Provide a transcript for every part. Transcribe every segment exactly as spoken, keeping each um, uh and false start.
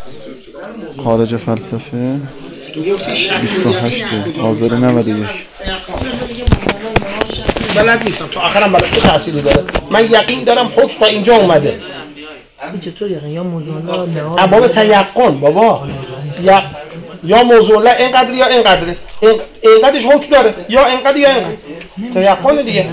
خارج فلسفه بیست و هشت حاضر نود و یک. بلد نیستم تو آخرم بلد تو تأثیری داره. من یقین دارم حکم تا اینجا اومده. چطور یقین؟ یا موضوع الله ابواب تیقن بابا یا یا موضوع الله اینقدر یا اینقدره، اینقدرش حکم داره یا اینقدر یا اینقدر تیقن دیگه.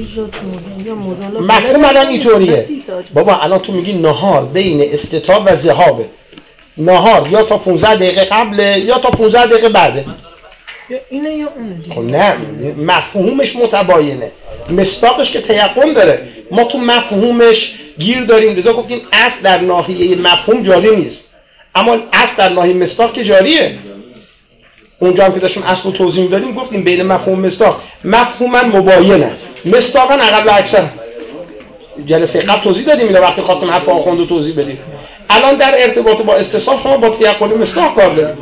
مفهوم الان اینطوریه بابا. الان تو میگی نهار بین استتار و ذهابه. نهار یا تا پانزده دقیقه قبله یا تا پانزده دقیقه بعده. یا اینه یا اونه دیگه. خب نه مفهومش متباینه. مصداقش که تیقن داره. ما تو مفهومش گیر داریم. لذا گفتیم اصل در ناحیه مفهوم جاری نیست، اما اصل در ناحیه مصداق که جاریه. اونجا هم که داشتیم اصل رو توضیح می‌دادیم گفتیم بین مفهوم مصداق مفهوما مباینه، مصداقا اقل و اکثر. جلسه قبل توضیح دادیم اینا وقتی خواستیم حرف آخوند رو توضیح بدیم. الان در ارتباط با استصحاب شما با تیقن مصداق کار دارید.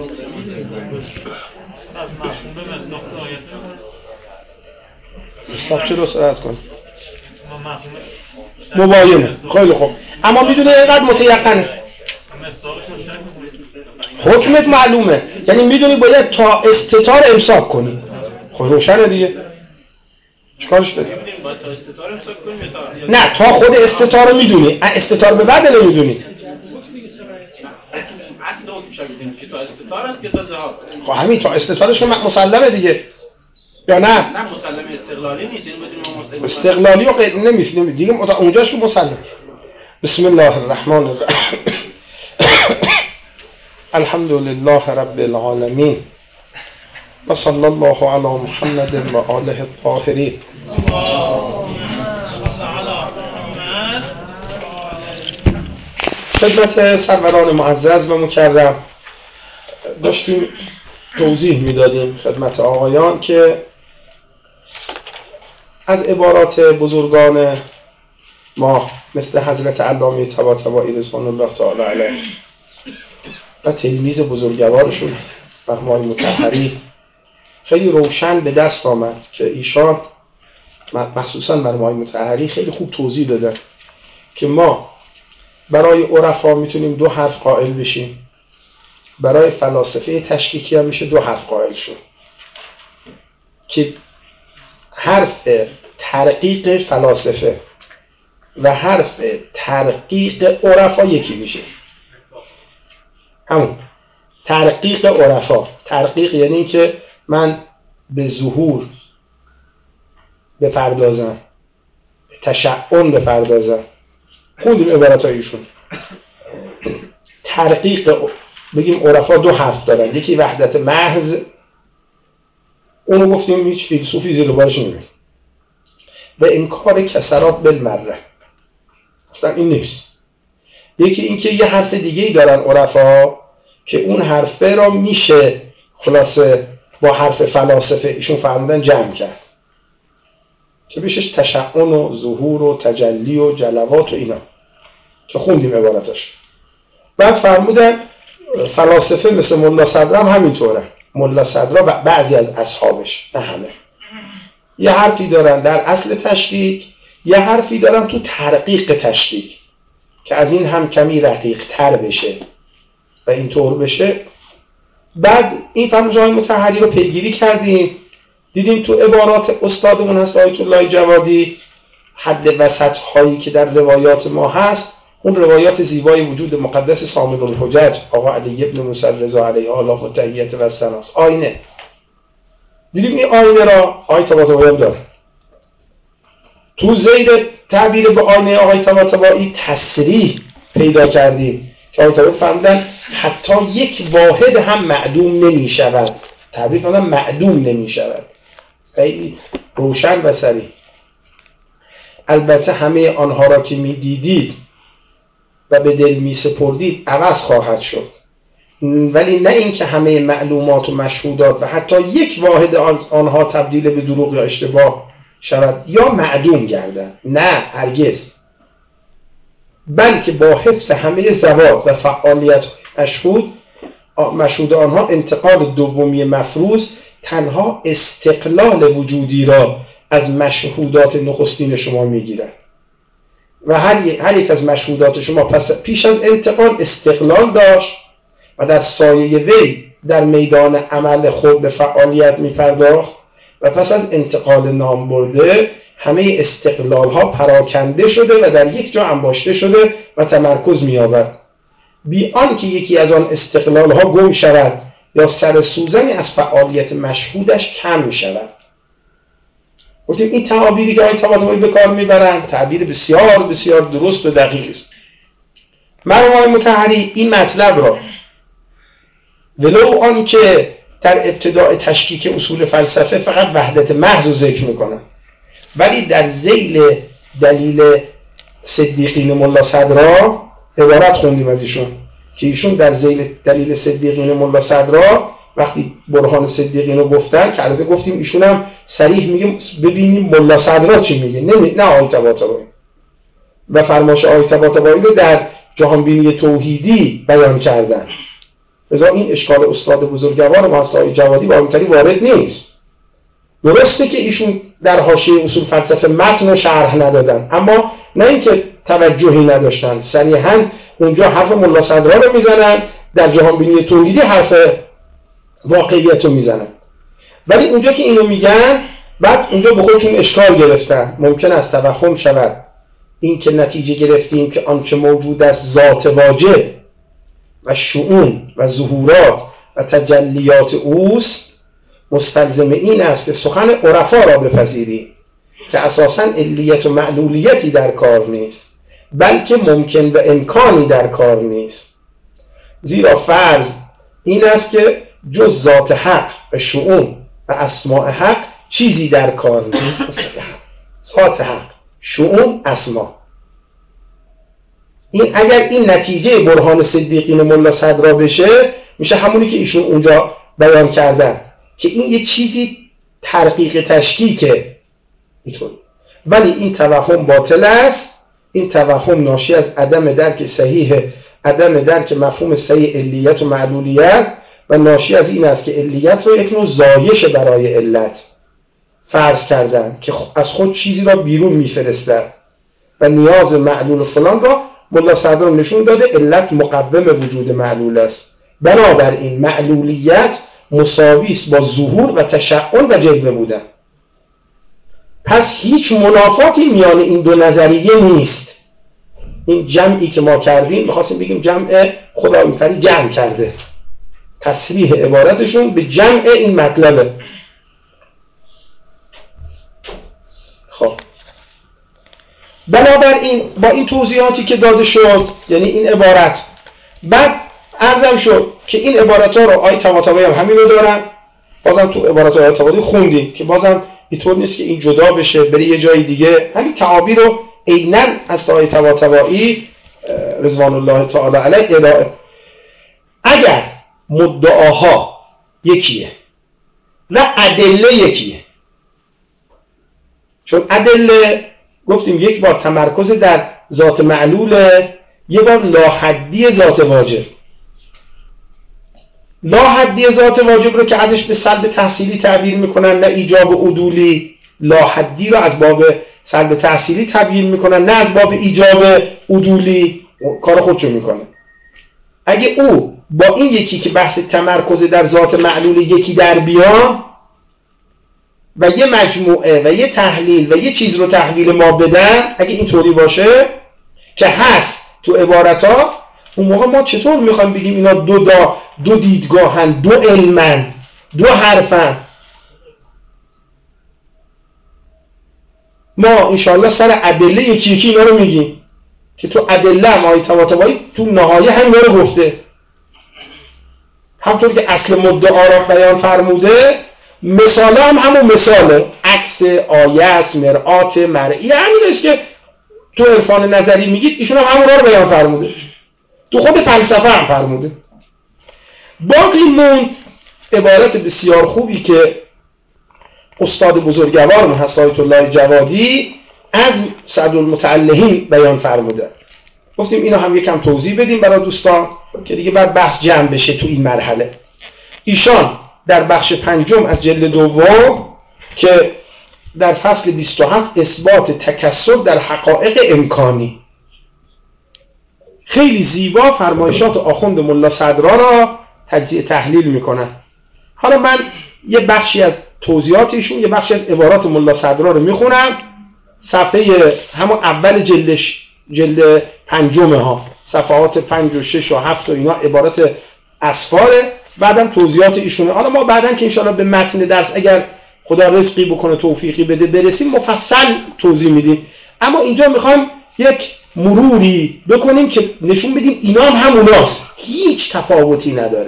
مصداق چه رو سرعت کنید؟ مباینه. خیلی خوب. اما میدونه اینقدر متیقنه. حکمت معلومه، یعنی میدونی باید تا استتار امساک کنی. خب روشنه دیگه. چیکارش داری؟ نه تا خود استتار رو میدونی، استتار به بعد نمیدونی. خب همین تا استتارش که مسلمه دیگه یا نه؟ نه مسلمه استقلالی نیست. استقلالی و غیر نمیفهمی دیگه اونجاش که مسلم. بسم الله الرحمن الرحیم. الحمد لله رب العالمین و صلی الله علی محمد و آله الطاهرین. خدمت سروران معزز و مکرم داشتیم توضیح میدادیم خدمت آقایان که از عبارات بزرگان ما مثل حضرت علامه طباطبایی رضوان الله تعالی علیه و تلمیذ بزرگوارشون مرحوم مطهری خیلی روشن به دست آمد که ایشان مخصوصا مرحوم مطهری خیلی خوب توضیح دادن که ما برای عرفا میتونیم دو حرف قائل بشیم، برای فلاسفه تشکیکی هم میشه دو حرف قائل شد که حرف ترقیق فلاسفه و حرف ترقیق عرفا یکی میشه. همون ترقیق عرفا. ترقیق یعنی این که من به ظهور بپردازم، به تشعن بپردازم. خوندیم عبارت هایشون. ترقیق بگیم عرفا دو حرف دارن، یکی وحدت محض، اونو گفتیم هیچ فیلسوفی زیر بارش نمیره، و انکار کسرات بالمره، اصلا این نیست. یکی این که یه حرف دیگه ای دارن عرفا که اون حرفه را میشه خلاصه با حرف فلاسفه ایشون فرمودن جمع کرد که بهش تشعن و ظهور و تجلی و جلوات و اینا که خوندیم عبارتاش. بعد فرمودن فلاسفه مثل ملا صدر هم همینطوره. ملا صدر و بعضی از اصحابش، نه همه، یه حرفی دارن در اصل تشکیک، یه حرفی دارن تو ترقیق تشکیک که از این هم کمی رقیق تر بشه و اینطور بشه. بعد این فرمایش‌های مطهری رو پیگیری کردیم، دیدیم تو عبارات استادمون هست آیت الله جوادی حد وسط هایی که در روایات ما هست، اون روایات زیبای وجود مقدس صامد الحجج آقا علی ابن موسی رضا علیه آلاف و تحییت و سناس آینه. دیدیم این آینه را آقای طباطبایی داره. تو زید تعبیر به آینه آقای طباطبایی تصریح پیدا کردیم که آقای طباطبایی فرمودن حتی یک واحد هم معدوم نمی شود. تعبیر فرمودن معدوم نمی شود. خیلی روشن و صریح. البته همه آنها را که می دیدید و به دل می سپردید عوض خواهد شد، ولی نه اینکه همه معلومات و مشهودات و حتی یک واحد آنها تبدیل به دروغ یا اشتباه شود یا معدوم گردد، نه هرگز، بلکه با حفظ همه ذوات و فعالیت مشهود مشهود آنها انتقال دومی مفروض تنها استقلال وجودی را از مشهودات نخستین شما میگیرد و هر, هر یک از مشهودات شما پس پیش از انتقال استقلال داشت و در سایه وی در میدان عمل خود به فعالیت می‌پرداخت و پس از انتقال نام برده همه استقلال ها پراکنده شده و در یک جا انباشته شده و تمرکز می‌یابد، بی آنکه یکی از آن استقلال ها گم شود یا سر سوزنی از فعالیت مشهودش کم شود. گفتیم این تعابیری که آقای طباطبایی به کار میبرند تعبیر بسیار بسیار درست و دقیق است. مرحوم آقای مطهری این مطلب را ولو آن که در ابتداء تشکیک اصول فلسفه فقط وحدت محض رو ذکر میکنن، ولی در ذیل دلیل صدیقین ملا صدرا عبارت خوندیم از ایشون که ایشون در ذیل دلیل صدیقین ملا صدرا وقتی برهان صدیقین رو گفتن که البته گفتیم ایشون هم صریح میگه ببینیم ملا صدرا چی میگه، نه نه آقای طباطبایی، و فرمایش آقای طباطبایی رو در جهانبینی توحیدی بیان کردن. لذا این اشکال استاد بزرگوار ما آقای جوادی با اینطوری وارد نیست. درسته که ایشون در حاشیه اصول فلسفه متن و شرح ندادن، اما نه اینکه توجهی نداشتن، صریحاً اونجا حرف ملا صدرا رو میزنن، در جهانبینی توحیدی حرف واقعیت رو میزنن. ولی اونجا که اینو میگن بعد اونجا به خودشون اشکال گرفتن. ممکن است توهم شود این که نتیجه گرفتیم که آنچه موجود است ذات واجب و شؤون و ظهورات و تجلیات اوست مستلزم این است که سخن عرفا را بپذیریم که اساساً علیت و معلولیتی در کار نیست، بلکه ممکن و امکانی در کار نیست. زیرا فرض این است که جز ذات حق و شؤون و اسماء حق چیزی در کار نیست. ذات حق، شؤون، اسما. این اگر این نتیجه برهان صدیقین ملا صدرا بشه میشه همونی که ایشون اونجا بیان کردن که این یه چیزی ترقیق تشکیکه اینطور. ولی این توهم باطل است. این توهم ناشی از عدم درک صحیح، عدم درک مفهوم صحیح علیت و معلولیت و ناشی از این است که علیت رو یک نوع زایش برای علت فرض کردن که از خود چیزی را بیرون میفرستد و نیاز معلول فلان را ملا صدرا نشون داده علت مقوم وجود معلول است. بنابراین معلولیت مساوی است با ظهور و تشعن و جلوه بودن. پس هیچ منافاتی میان این دو نظریه نیست. این جمعی که ما کردیم می‌خواستیم بگیم جمع خدایی‌تری جمع کرده، تصریح عبارتشون به جمع این مطلبه. خب بنابراین با این توضیحاتی که داده شد، یعنی این عبارت، بعد عرضم شد که این عبارت ها رو آقای طباطبایی هم همین رو دارن. بازم تو عبارت های طباطبایی خوندیم که بازم اینطور نیست که این جدا بشه بره یه جای دیگه. همین تعابیر رو عیناً از آقای طباطبایی رضوان الله تعالی علیه ارائه. اگر مدعاها یکیه و ادله یکیه، چون ادله گفتیم یک بار تمرکز در ذات معلوله، یک بار لاحدی ذات واجب. لاحدی ذات واجب رو که ازش به سلب تحصیلی تعبیر میکنن، نه ایجاب و عدولی. لاحدی رو از باب سلب تحصیلی تعبیر میکنن، نه از باب ایجاب عدولی. کار خودشو میکنه. اگه او با این یکی که بحث تمرکز در ذات معلول یکی در بیان و یه مجموعه و یه تحلیل و یه چیز رو تحویل ما بدن، اگه اینطوری باشه که هست تو عبارتا، اون موقع ما چطور میخوایم بگیم اینا دو دا دو دیدگاهن، دو علمن، دو حرفن؟ ما انشاءالله سر ادله یکی یکی اینا رو میگیم که تو ادله هم آقای طباطبایی تو نهایه هم اینا رو گفته. همطور که اصل مدعا را بیان فرموده، مثاله هم همون مثاله، عکس، آیه است، مرآت، مرئی، همین است که تو عرفان نظری میگید، ایشون هم همون را رو بیان فرموده، تو خود فلسفه هم فرموده. باقی مون عبارت بسیار خوبی که استاد بزرگوار ما هست آیت الله جوادی از سعدالمتعلهین بیان فرموده. گفتیم اینو هم یکم توضیح بدیم برای دوستان که دیگه بعد بحث جمع بشه تو این مرحله. ایشان در بخش پنجم از جلد دوم که در فصل بیست و هفت اثبات تکثر در حقایق امکانی، خیلی زیبا فرمایشات آخوند ملا صدرا را تجزیه تحلیل میکنن. حالا من یه بخشی از توضیحات ایشون، یه بخشی از عبارات ملا صدرا رو میخونم. صفحه همون اول جلدش، جلد پنجمه ها، صفحات پنج و شش و هفت و اینا عبارت اسفاره، بعدم توضیحات ایشونه. حالا ما بعداً که انشاءالله به متن درس اگر خدا رزقی بکنه توفیقی بده برسیم مفصل توضیح میدیم، اما اینجا میخوایم یک مروری بکنیم که نشون بدیم اینا هم هموناست، هیچ تفاوتی نداره.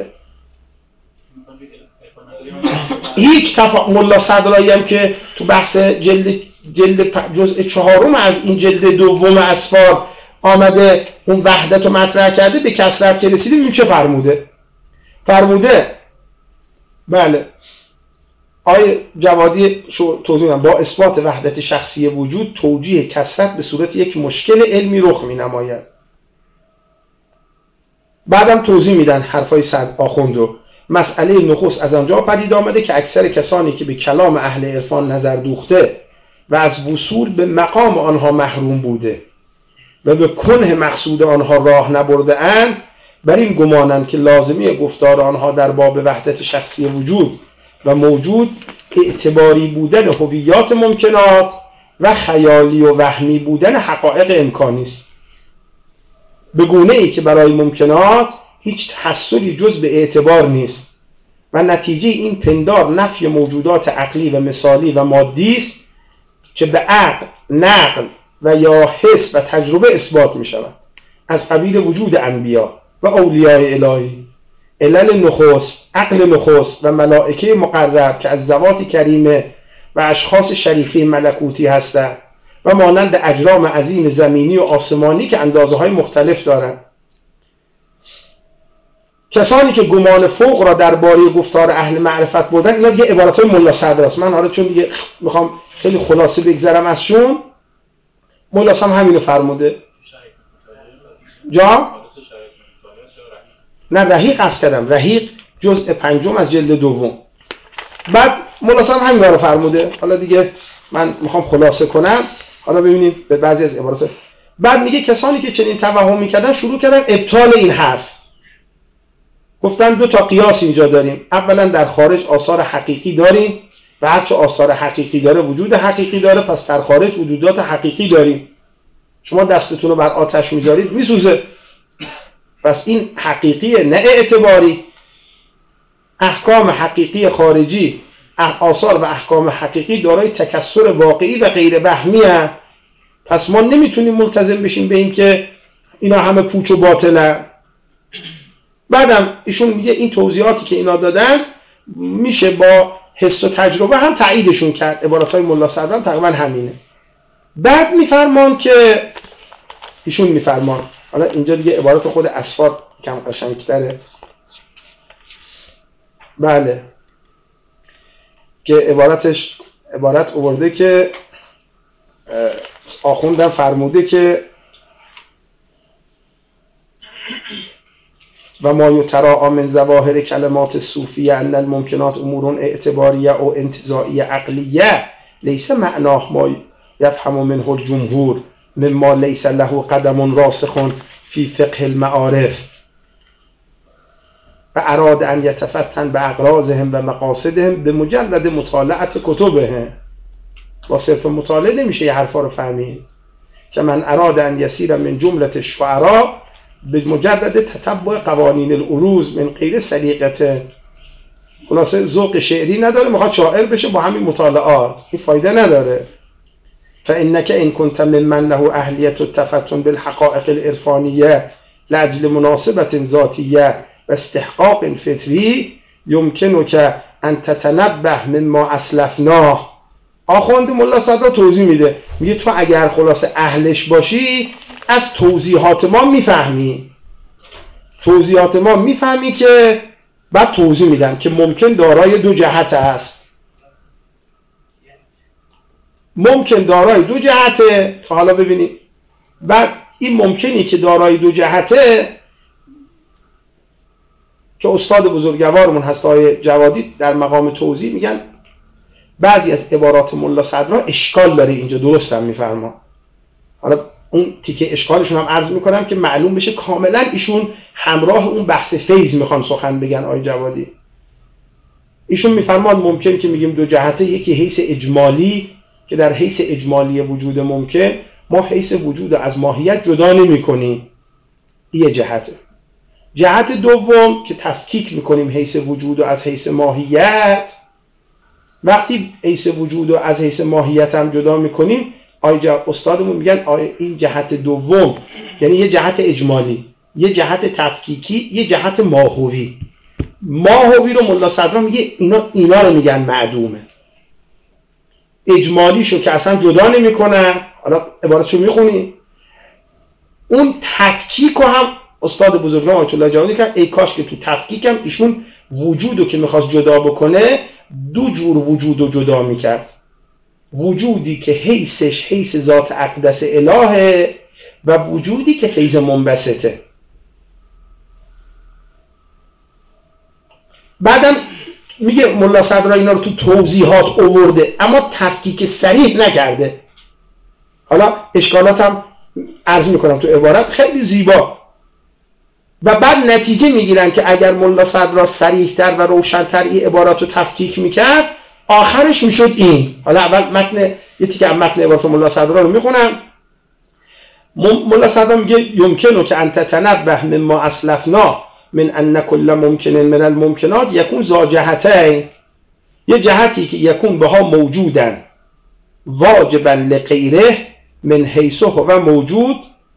هیچ تفاوت. ملا صدرایی هم که تو بحث جلد جلد جزء چهارم از این جلد دوم اسفار آمده اون وحدت رو مطرح کرده، به کسرت که رسیدیم این چه فرموده؟ فرموده بله آیه جوادی شو توضیح با اثبات وحدت شخصی وجود توجیه کسرت به صورت یک مشکل علمی رخ می نماید. بعدم توضیح میدن حرفای صد آخوندو. مسئله نخست از آنجا پدید آمده که اکثر کسانی که به کلام اهل عرفان نظر دوخته و از وصول به مقام آنها محروم بوده و به کنه مقصود آنها راه نبرده اند، بر این گمانند که لازمی گفتار آنها در باب وحدت شخصی وجود و موجود اعتباری بودن هویات ممکنات و خیالی و وهمی بودن حقایق امکانی است، به گونه ای که برای ممکنات هیچ تحصلی جز به اعتبار نیست و نتیجه این پندار نفی موجودات عقلی و مثالی و مادی است که به عقل، نقل و یا حس و تجربه اثبات می شود، از قبیل وجود انبیا و اولیاء الهی. علل نخست، عقل نخست و ملائکه مقرب که از ذوات کریمه و اشخاص شریفه ملکوتی هستند و مانند اجرام عظیم زمینی و آسمانی که اندازه های مختلف دارند. کسانی که گمان فوق را درباره گفتار اهل معرفت بودن، اینا دیگه عبارت‌های ملا صدر است. من حالا چون دیگه میخوام خیلی خلاصه بگذرم ازشون، ملا صدر همینو فرموده. جا؟ نه رحیق قصد کردم، رحیق جزء پنجم از جلد دوم. بعد ملا صدر همین رو فرموده. حالا دیگه من میخوام خلاصه کنم، حالا ببینیم به بعضی از عبارات. بعد میگه کسانی که چنین توهم میکردن شروع کردن ابطال این حرف. گفتن دو تا قیاس اینجا داریم، اولا در خارج آثار حقیقی داریم و هرچه آثار حقیقی داره وجود حقیقی داره، پس در خارج وجودات حقیقی داریم. شما دستتون رو بر آتش میذارید میسوزه، پس این حقیقیه نه اعتباری. احکام حقیقی خارجی، آثار و احکام حقیقی دارای تکثر واقعی و غیر وهمی هست، پس ما نمیتونیم ملتزم بشیم به این که اینا همه پوچ و باطله. بعدم ایشون میگه این توضیحاتی که اینا دادن میشه با حس و تجربه هم تاییدشون کرد. عباراتهای ملا صدر تقریبا همینه. بعد میفرمان که ایشون میفرمان، حالا اینجا دیگه عبارات خود اسفار کم قشنگتره. بله که عبارتش عبارت آورده که آخوندم فرموده که و ما یتراء من ظواهر کلمات صوفیه ان الممکنات امور اعتباریه او انتزاعیه عقلیه لیس معناه ما یفهم منه الجمهور مما لیس له قدم راسخ فی فقه المعارف و اراد ان یتفتن به اغراضهم و مقاصدهم به مجرد مطالعت کتبهم. با صرف مطالعه نمیشه یه حرفا رو فهمید. که من اراد ان یسیر من جملة الشعراء به مجرد تتبع قوانین العروض من غیر سلیقته. خلاصه ذوق شعری نداره، میخواد شاعر بشه با همین مطالعات، این فایده نداره. فانک ان كنت ممن له اهلیت التفتن بالحقائق العرفانیه لاجل مناسبت ذاتیه و استحقاق فطری یمکنک ان تتنبه مما اسلفناه. آخوند ملا صدر توضیح میده، میگه تو اگر خلاصه اهلش باشی از توضیحات ما میفهمی، توضیحات ما میفهمی که بعد توضیح میدن که ممکن دارای دو جهت است، ممکن دارای دو جهته. تا حالا ببینید بعد این ممکنی که دارای دو جهته که استاد بزرگوارمون هست آقای جوادی در مقام توضیح میگن بعضی از عبارات ملا صدرا اشکال داره اینجا، درست هم میفرما. حالا اون تیکه اشکالشون هم عرض میکنم که معلوم بشه کاملا ایشون همراه اون بحث فیض میخوان سخن بگن. آقای جوادی ایشون میفرمان ممکن که میگیم دو جهته، یکی حیث اجمالی که در حیث اجمالی وجود ممکن ما حیث وجود از ماهیت جدا نمی کنیم، یه جهته. جهت دوم که تفکیک میکنیم حیث وجود از حیث ماهیت، وقتی حیث وجود از حیث ماهیت هم جدا میکنیم آیا استادمون میگن آیا این جهت دوم یعنی یه جهت اجمالی، یه جهت تفکیکی، یه جهت ماهوی. ماهوی رو ملا صدرا میگه اینا اینا رو میگن معدومه. اجمالیشو که اصلا جدا نمیکنن، حالا عبارتشو میخونی، اون تفکیک هم استاد بزرگوار آیت الله جوادی که ای کاش که تو تفکیک هم ایشون وجودو که میخواست جدا بکنه دو جور وجودو جدا میکرد. وجودی که حیثش حیث ذات اقدس الهه و وجودی که فیض منبسطه. بعدم میگه ملا صدرا اینا رو تو توضیحات آورده اما تفکیک صریح نکرده. حالا اشکالات هم عرض میکنم تو عبارت خیلی زیبا. و بعد نتیجه میگیرن که اگر ملا صدرا صریح‌تر و روشن‌تر این عبارات رو تفکیک میکرد آخرش میشد این. حالا اول متن یه تیکه از متن عبارت ملا صدرا رو میخونم. ملا صدرا میگه یمکنه که انت تنبه مما اسلفنا من ان کل ممکن من الممکنات یکون ذا جهتین، یه جهتی که یکون بها موجودن واجبا لغیره من حیث هو موجود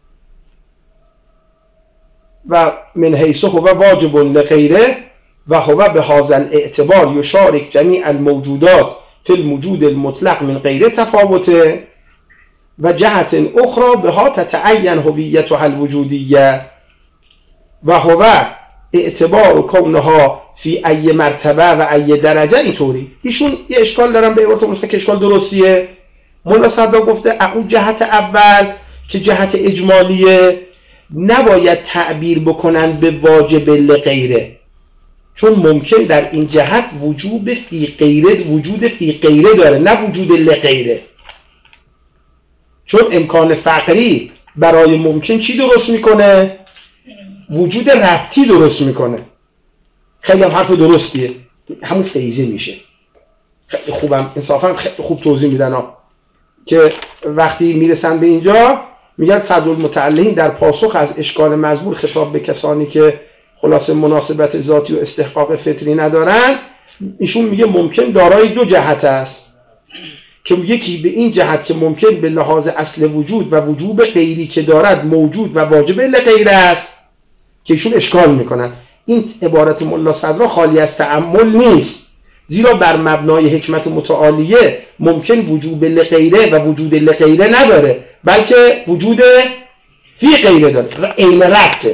و من حیث هو واجب لغیره و هو به هذا الاعتبار یشارک جمیع الموجودات فی الموجود المطلق من غیر تفاوته و جهت اخرى بها تتعین هویتها الوجودیه و هو اعتبار کونها فی ای مرتبه و ای درجه. اینطوری ایشون یه اشکال دارن به عبارت مستقل، اشکال درستیه. ملا صدرا گفته اون جهت اول که جهت اجمالیه نباید تعبیر بکنن به واجب لغیره، چون ممکن در این جهت وجود فی غیره وجود فی غیره داره نه وجود لغیره. چون امکان فقری برای ممکن چی درست میکنه؟ وجود ربطی درست میکنه. خیلی هم حرف درستیه، همون فیضه میشه. خیلی خوبم انصافا خیلی خوب توضیح میدن ها که وقتی میرسن به اینجا میگن صدرالمتعلقین در پاسخ از اشکال مزبور خطاب به کسانی که خلاصه مناسبت ذاتی و استحقاق فطری ندارن، ایشون میگه ممکن دارای دو جهت است که یکی به این جهت که ممکن به لحاظ اصل وجود و وجوب غیری که دارد موجود و واجب لغیر است که ایشون اشکال میکنن. این عبارت ملا صدرا خالی از تأمل نیست، زیرا بر مبنای حکمت متعالیه ممکن وجوب لغیره و وجود لغیره نداره بلکه وجود فی غیره داره، عین ربطه.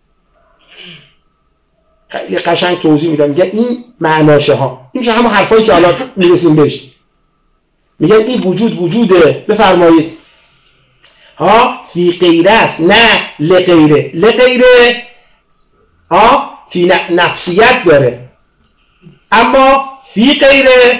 خیلی قشنگ توضیح میدم، میگه این معناشه ها، این میشه همون حرفایی که حالا میرسیم بهش. میگه این وجود وجوده، بفرمایید ها فی غیره است نه لغیره. لغیره ها فی نفسیت داره اما فی غیره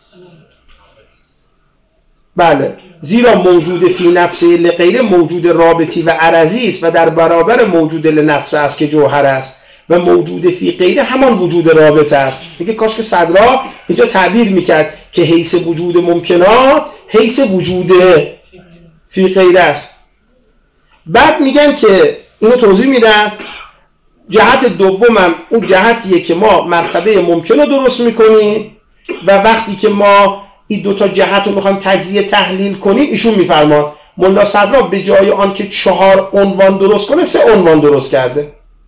بله، زیرا موجود فی نفسه لغیره موجود رابطی و عرضی است و در برابر موجود لنفسه است که جوهر است و موجود فی غیره همان وجود رابطه است. میگه کاش که صدرا اینجا تعبیر میکرد که حیث وجود ممکنات حیث وجود فی غیره است. بعد میگن که اینو توضیح میدن جهت دومم اون جهتیه که ما مرتبه ممکن رو درست میکنیم و وقتی که ما این دوتا جهت رو میخوایم تجزیه تحلیل کنیم ایشون میفرمان ملا صدرا به جای آن که چهار عنوان درست کنه سه عنوان درست کرده.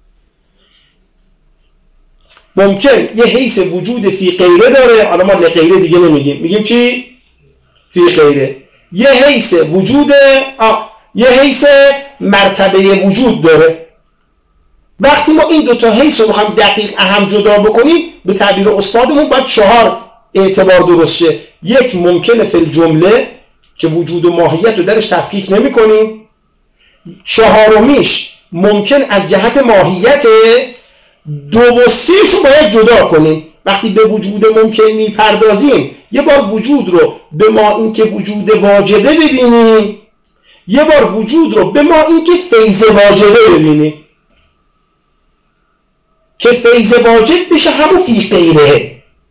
ممکن یه حیث وجود فی غیره داره، حالا ما لغیره دیگه نمیگیم، میگیم چی؟ فی غیره. یه حیث وجود آه. یه حیث مرتبه وجود داره. وقتی ما این دوتا حیث رو بخوایم دقیق اهم جدا بکنیم به تعبیر استادمون باید چهار اعتبار درست شه. یک ممکنه فی الجمله که وجود و ماهیت رو درش تفکیک نمی کنیم. چهارمیش ممکن از جهت ماهیت، دو و سهش رو باید جدا کنیم. وقتی به وجود ممکن میپردازیم یه بار وجود رو به ما این که وجود واجبه ببینیم، یه بار وجود رو به ما این که فیض واجبه ببینید که فیض واجب بشه همون فی غیره.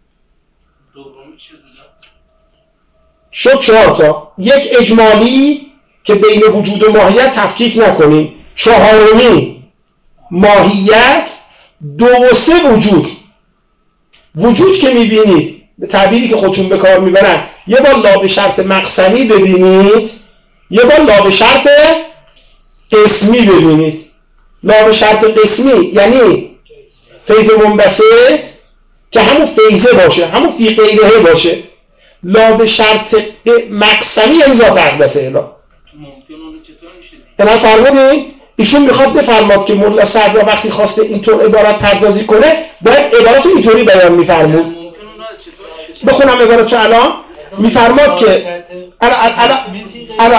شد چهار تا. یک اجمالی که بین وجود و ماهیت تفکیک نکنیم. چهارمی ماهیت. دو و سه وجود. وجود که میبینید به تعبیری که خودشون به کار میبرن یه بار لا به شرط مقسمی ببینید، یه بار لا به شرط قسمی ببینید. لا به شرط قسمی یعنی فیض منبسط که همون فیضه باشه، همون فی غیره باشه. لا به شرط مقسمی یعنی ذات اقدسه اله. ممکن اونو چطور میشه؟ اینا فرمودین؟ ایشون میخواد بفرماد که ملا صدرا وقتی خواسته اینطور عبارت پردازی کنه باید عبارت اینطوری بیان میفرمود. بخونم عبارت چه الان؟ میفرماد که الا الا الا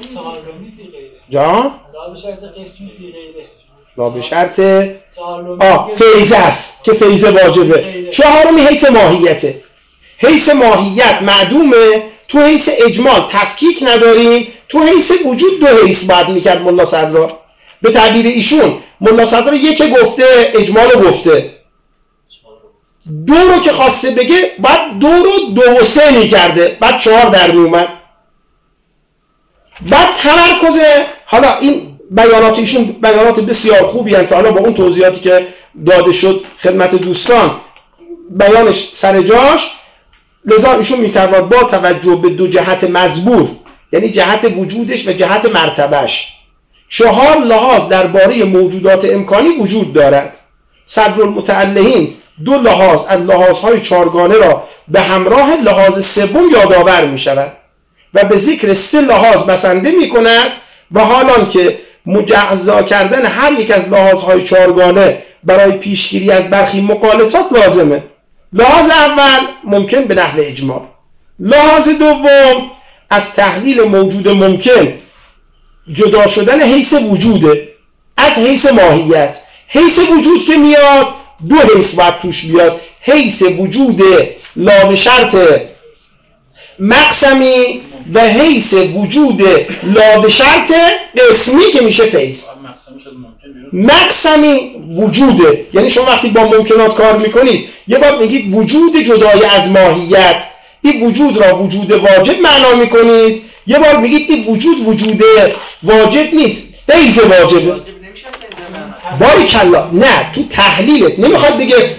جا لا به شرط آه فیض است که فیض واجبه. چهارمی حیث ماهیته. حیث ماهیت معدومه. تو حیث اجمال تفکیک نداریم. تو حیث وجود دو حیث باید میکرد ملا صدرا. به تعبیر ایشون ملا صدرا یک گفته اجمال گفته، دو رو که خواسته بگه بعد دو رو دو و سه میکرده، بعد چهار در میومد. بعد تمرکز حالا این بیانات ایشون بیانات بسیار خوبی هست که حالا با اون توضیحاتی که داده شد خدمت دوستان بیانش سر جاش. لذا ایشون میتواند با توجه به دو جهت مذبور یعنی جهت وجودش و جهت مرتبهش چهار لحاظ درباره موجودات امکانی وجود دارد. صدرالمتعلهین دو لحاظ از لحاظهای چارگانه را به همراه لحاظ سوم یادآور می شود و به ذکر سه لحاظ بسنده می کند و حالان که مجزا کردن هر یک از لحاظهای چارگانه برای پیشگیری از برخی مقالطات لازمه. لحاظ اول ممکن به نحو اجمال. لحاظ دوم از تحلیل موجود ممکن جدا شدن حیث وجوده از حیث ماهیت. حیث وجود که میاد دو حیث باید توش بیاد. حیث وجود لا به شرط مقسمی و حیث وجود لا به شرط قسمی که میشه فیض. مقسمی وجوده یعنی شما وقتی با ممکنات کار میکنید یه بار میگید وجود جدای از ماهیت، این وجود را وجود واجب معنا میکنید. یه بار میگید این وجود وجود واجب نیست، فیض واجبه. باریکلا. نه تو تحلیلت نمیخواد بگه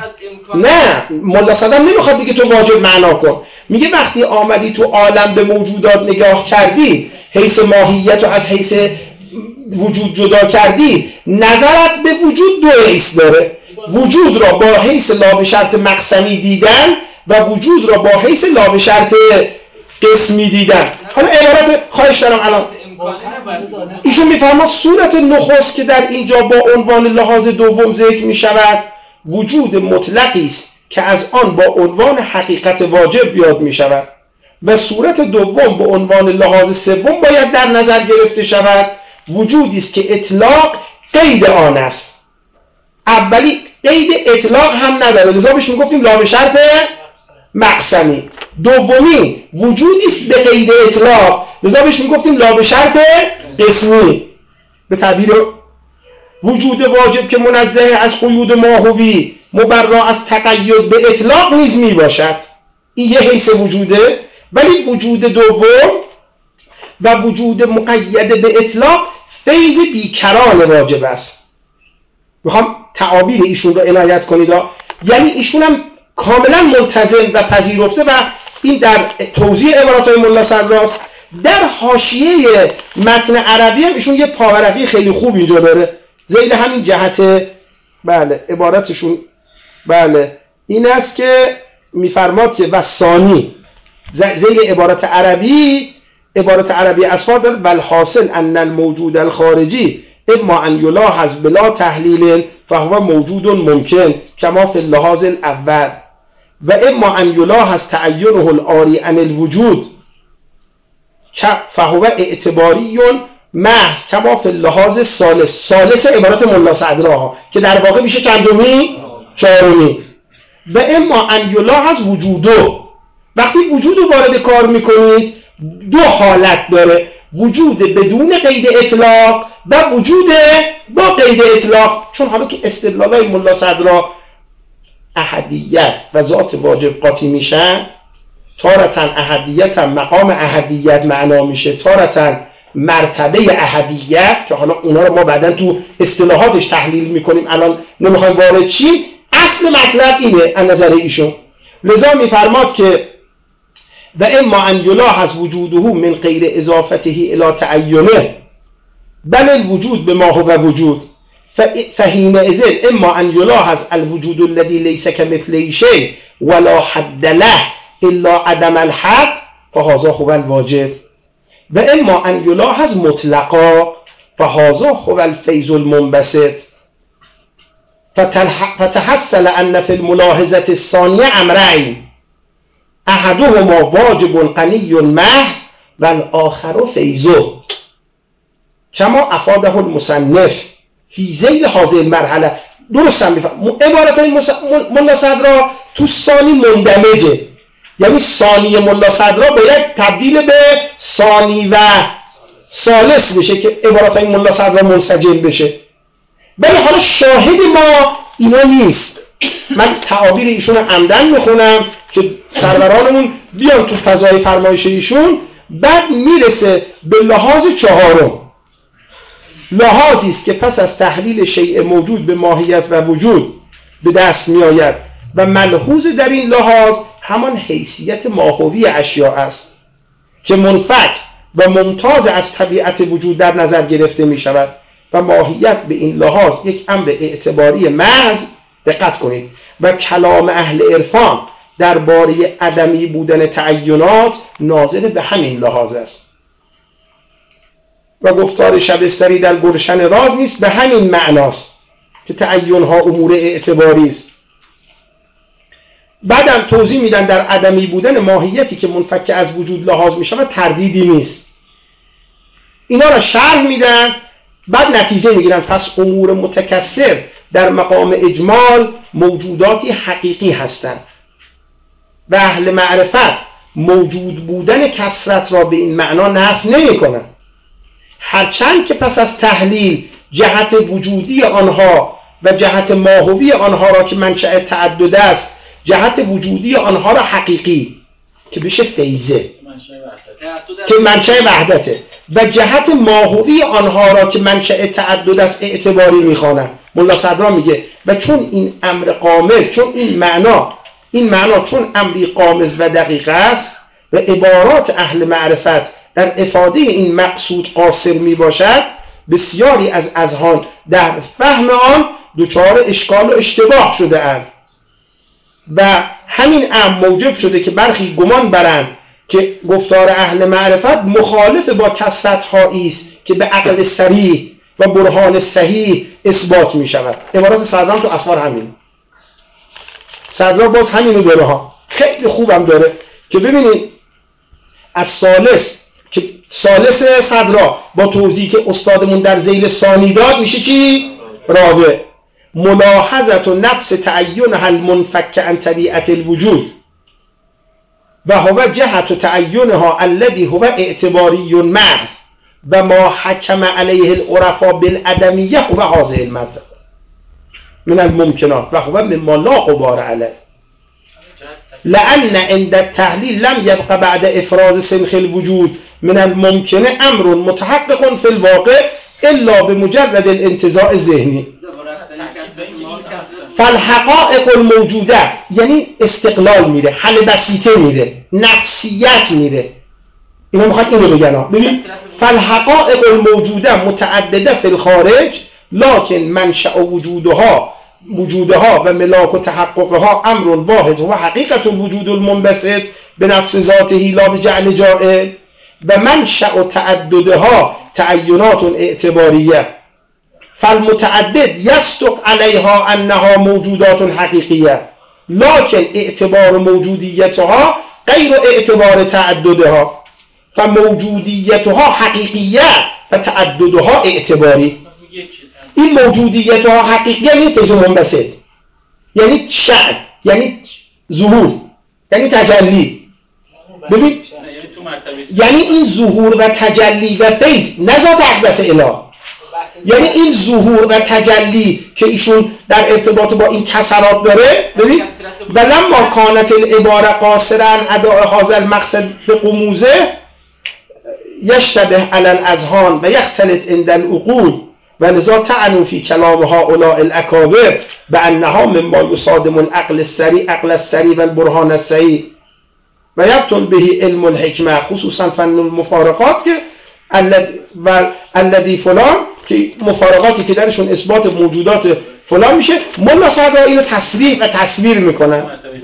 نه ملا صدر نمیخواد بگه تو واجب معنا کن. میگه وقتی آمدی تو عالم به موجودات نگاه کردی حیث ماهیت و از حیث وجود جدا کردی نظرت به وجود دو حیث داره. وجود را با حیث لا به شرط مقسمی دیدن و وجود را با حیث لا به شرط قسمی دیدن. حالا عبارت خواهش دارم الان ایشون میفرماد صورت نخست که در اینجا با عنوان لحاظ دوم ذکر می شود وجود مطلقی است که از آن با عنوان حقیقت واجب یاد می شود و صورت دوم با عنوان لحاظ سوم باید در نظر گرفته شود وجودی است که اطلاق قید آن است. اولی قید اطلاق هم نداره لذا بهش میگفتیم لا به شرط مقسمی. دومی وجودی است به قید اطلاق لذا بهش میگفتیم لا به شرط قسمی. به تعبیر وجود واجب که منزه از قیود ماهوی مبرا از تقید به اطلاق نیز می باشد. این یه حیث وجوده. ولی وجود دوم و وجود مقید به اطلاق فیض بیکران واجب است. میخوام تعابیر ایشون رو عنایت کنید. یعنی ایشون هم کاملا ملتزم و پذیرفته و این در توضیح عبارات های ملا صدراست. در حاشیه متن عربی هم ایشون یه پاورقی خیلی خوب اینجا داره ذیل همین جهت. بله عبارتشون بله این است که میفرماد که و ثانی ذیل عبارت عربی عبارت عربی اصفار داره والحاصل ان الموجود الخارجی اما ان یلاحظ بلا تحلیل فهو موجود ممکن کما فی اللحاظ الاول و اما ان یلاحظ تعینه العاری عن الوجود فهو اعتباری محض کما فی اللحاظ ثالث. ثالث عبارت ملا صدرا که در واقع میشه چندمی؟ چهارمی. و اما ان یلاحظ وجودو وقتی وجودو وارد کار میکنید دو حالت داره. وجود بدون قید اطلاق و وجود با قید اطلاق. چون حالا تو استدلالای ملا صدرا احدیت و ذات واجب قاطی میشن، تارتاً احدیت هم مقام احدیت معنا میشه، تارتاً مرتبه احدیت که حالا اونا رو ما بعداً تو اصطلاحاتش تحلیل میکنیم، الان نمیخوایم وارد چیم. اصل مطلب اینه از نظر ایشون. لذا میفرماد که و اما ان یلاحظ وجوده من غیر اضافته الی تعینه بل الوجود بما هو وجود فحینئذ اما ان یلاحظ الوجود الذی لیس کمثله شیء ولا حد له الا عدم الحد فهذا هو الواجب و اما ان یلاحظ مطلقا فهذا هو الفیض المنبسط فتحصل ان في الملاحظه الثانيه امرين احدهما واجب غنی محض و الاخر فیضه کما افاده المصنف فی ذیل هذه المرحله. درست هم میفهم عبارت این ملا صدرا تو ثانی مندمجه، یعنی ثانی ملا صدرا باید تبدیل به ثانی و ثالث بشه که عبارت این ملا صدرا منسجم بشه. ولی حالا شاهد ما اینا نیست. من تعابیر ایشون عمدن میخونم که سرورانمون بیان تو فضای فرمایش ایشون. بعد میرسه به لحاظ چهارم، لحاظی است که پس از تحلیل شیء موجود به ماهیت و وجود به دست می آید و ملحوظ در این لحاظ همان حیثیت ماهوی اشیاء است که منفک و ممتاز از طبیعت وجود در نظر گرفته می شود و ماهیت به این لحاظ یک امر اعتباری محض. دقت کنید و کلام اهل عرفان درباره عدمی بودن تعینات ناظر به همین لحاظ است و گفتار شبستری در گلشن راز نیست به همین معناست که تعینها امور اعتباری است. بعدم توضیح میدن در عدمی بودن ماهیتی که منفک از وجود لحاظ می شود تردیدی نیست. اینا را شرح میدن، بعد نتیجه میگیرن پس امور متکثر در مقام اجمال موجوداتی حقیقی هستند و اهل معرفت موجود بودن کثرت را به این معنا نفی نمی‌کنند، هرچند که پس از تحلیل جهت وجودی آنها و جهت ماهوی آنها را که منشأ تعدد است، جهت وجودی آنها را حقیقی که بشه فیضه که منشأ وحدته و جهت ماهوی آنها را که منشأ تعدد است اعتباری می‌خوانند. ملا صدرا میگه و چون این امر قامز، چون این معنا این معنا چون امری قامز و دقیق است و عبارات اهل معرفت در افاده این مقصود قاصر می باشد، بسیاری از اذهان در فهم آن دچار اشکال و اشتباه شده اند و همین امر موجب شده که برخی گمان برند که گفتار اهل معرفت مخالف با کثرت‌هایی است که به عقل صریح و برهان صحیح اثبات می شود. عبارات صدرا تو اسفار همین. صدرا باز همینو داره ها، خیلی خوبم داره که ببینید از ثالث که ثالث صدرا با توضیحی که استادمون در ذیل ثانی داد میشه چی؟ رابع. ملاحظت و نفس تعینها المنفک عن طبیعت الوجود و هو جهت تعینها الذی هو اعتباری محض و ما حکم علیه العرفاء بالعدمیه هو هذه المنطق من الممکنات و هو مما لا غبار علیه لأن عند التحلیل لم يبق بعد افراز سنخ الوجود من الممکن امر متحقق في الواقع الا بمجرد الانتزاع ذهنی. فالحقائق الموجوده یعنی استقلال میره، حل بسیطه میره، نفسیت میره. اینا میخواد اینو بگن. ببین فالحقائق الموجوده متعدده في الخارج لكن منشأ وجودها وجودها و ملاک و تحققها امر واحد و حقیقت الوجود المنبسط به نفس ذاته لا بجعل جائل و منشأ تعددها تعینات اعتباریه فالمتعدد يصدق عليها انها موجودات حقیقیه لكن اعتبار موجودیتها غیر اعتبار تعددها فموجودیتها حقیقیه و تعددها اعتباری. این موجودیتها حقیقیه یعنی فیض منبسط، یعنی شأن، یعنی ظهور، یعنی تجلی. ببین تو مرتبه یعنی این ظهور و تجلی و فیض نه ذات اقدس اله، یعنی این ظهور و تجلی که ایشون در ارتباط با این کسرات داره. ببین ولما کانت العباره قاصرا اداء هذا المقصد به قموزه یشتبه علی الاذهان و یختلط عند العقول و لذا تعنوا فی کلام هؤلاء الاکابر بانها مما یصادم العقل السریع عقل السریع و البرهان السریع و یبطل به علم الحکمه، خصوصا فن المفارقات که و الذی فلان که مفارقاتی که درشون اثبات موجودات فلان میشه. ملا صدرا اینو تصریح و تصویر میکنن.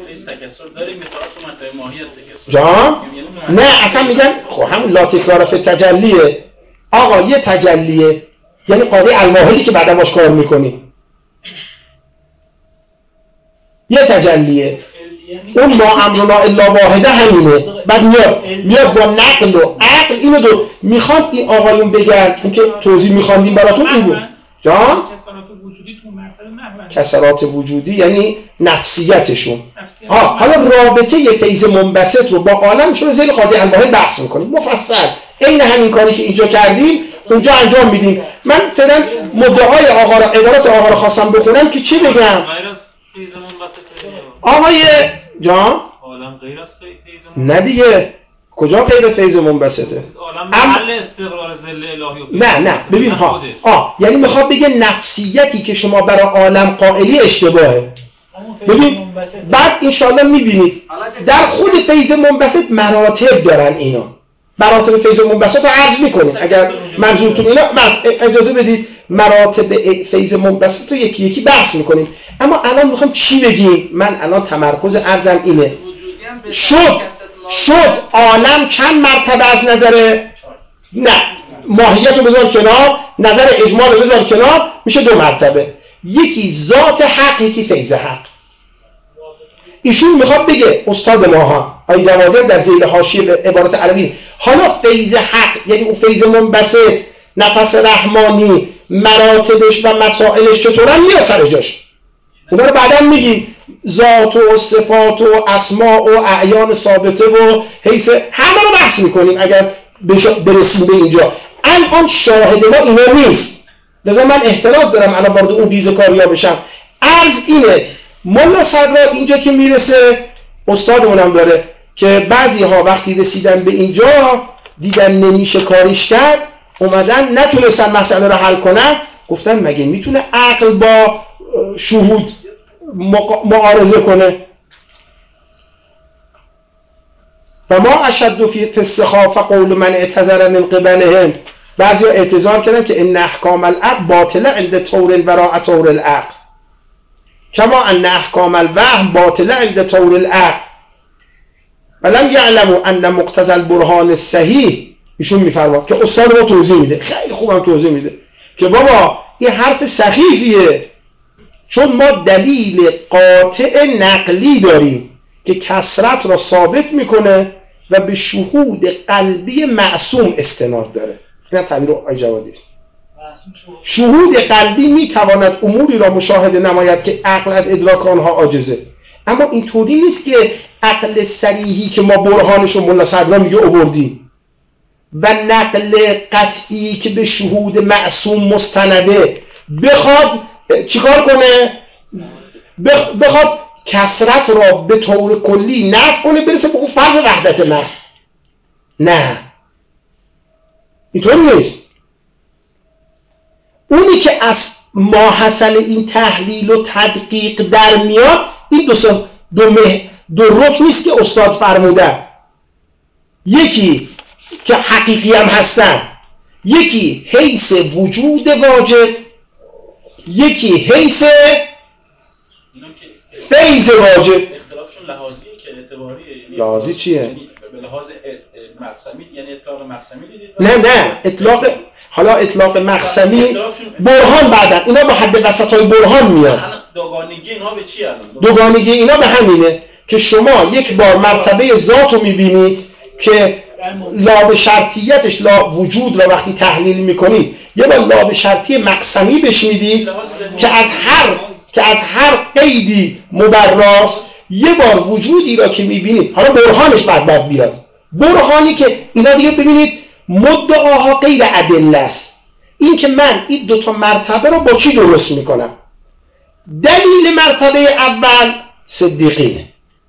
جان نه اصلا میگن خب همون لا تکرار فی تجلیه آقا، یه تجلیه یعنی قاضی الماحلی که بعدا باش کار میکنی، یه تجلیه اون ما امرنا الا واحده همینه. بعد میاد میاد با نقل و عقل اینو دو میخواد این آقایون بگن این که توضیح میخواندیم براتون این بود. جان کسرات وجودی تو مرتبه محور، کسرات وجودی یعنی نفسیتشون. ها حالا رابطه ی فیض منبسط رو با عالم شو زیر قاضی الماحل بحث میکنیم مفصل، عین همین کاری که اینجا کردیم اونجا انجام میدیم. من فعلا مدعای آقا را عبارت آقا را خواستم بخونم که چی بگم. غیر از فیض منبسط آقای جان عالم غیر از فیض نه دیگه کجا غیر فیض منبسطه؟ عالم محل استقرار ذل الهی و نه نه ببین ها آه یعنی میخواد بگه نفسیتی که شما برای عالم قائلی اشتباهه. ببین بعد انشاءالله میبینید در خود فیض منبسط مراتب دارن اینا. مراتب فیض منبسط رو عرض میکنیم اگر منظورتون اینا. اجازه بدید مراتب فیض منبسط رو یکی یکی بحث میکنیم، اما الان میخوام چی بگیم. من الان تمرکز عرضم اینه شد شد عالم چند مرتبه از نظر نه ماهیت رو بذار کنار، نظر اجمال رو بذار کنار، میشه دو مرتبه. یکی ذات حق، یکی فیض حق. ایشون میخواد بگه استاد ما ها آی جوادر در ذیل حاشیه به عبارت عربی، حالا فیض حق یعنی اون فیض منبسط نفس رحمانی مراتبش و مسائلش چطورن میاد سر جاش. اونا رو بعدا میگیم ذات و صفات و اسماء و اعیان ثابته و حیث همه رو بحث میکنیم اگر برسیم به اینجا. الان شاهد ما اینا نیست، لذا من احتراز دارم الان وارد اون ریزکاریا بشم. عرض اینه ملا صدرا اینجا که میرسه استادمونم داره که بعضی ها وقتی رسیدن به اینجا دیدن نمیشه کاریش کرد، اومدن نتونستن مسئله رو حل کنن، گفتن مگه میتونه عقل با شهود معارضه کنه؟ و ما اشد فی السخاف قول من اعتذر من قبلهم. بعضی ها اعتذار کردن که ان احکام العقل باطله عند طور وراء طور العقل کما ان احکام الوهم باطله عند طور العقل ولم یعلموا ان مقتضى البرهان الصحیح. ایشون میفرماد که استاد رو توضیح میده، خیلی خوبم توضیح میده که بابا این حرف سخیفیه، چون ما دلیل قاطع نقلی داریم که کثرت را ثابت میکنه و به شهود قلبی معصوم استناد داره. این تعبیر آقای جوادی است. شهود قلبی میتواند اموری را مشاهده نماید که عقل از ادراک آنها عاجزه، اما اینطوری نیست که عقل صریحی که ما برهانش رو ملا صدرا میگه آوردیم و نقل قطعی که به شهود معصوم مستنده بخواد چیکار کنه؟ بخواد کثرت را به طور کلی نفی کنه برسه به اون فرض وحدت محض. نه اینطور نیست. اونی که از ماحصل این تحلیل و تدقیق در میاد این دو دو, مه... دو رکن نیست که استاد فرمودن، یکی که حقیقی هم هستن، یکی حیث وجود واجب، یکی حیث فیض واجب. اختلافشون لحاظیه که اعتباریه. لحاظی چیه؟ به لحاظ مقسمی یعنی اطلاق مقسمی دیدید؟ نه نه اطلاق حالا اطلاق مقسمی برهان بعدن اینا به حد وسطای برهان میاد. دوگانگی اینا به چی الان؟ دوگانگی اینا به همینه که شما یک بار مرتبه ذات رو میبینید که لا به شرطیتش لا وجود را وقتی تحلیل میکنید، یه بار لا به شرطی مقسمی بهش میدید که از هر که از هر قیدی مبراست، یه بار وجودی را که میبینید حالا برهانش بعد بعد بیاد، برهانی که اینا دیگه ببینید مدعاها غیر ادله است. این که من این دو تا مرتبه رو با چی درست میکنم؟ دلیل مرتبه اول صدیقینه،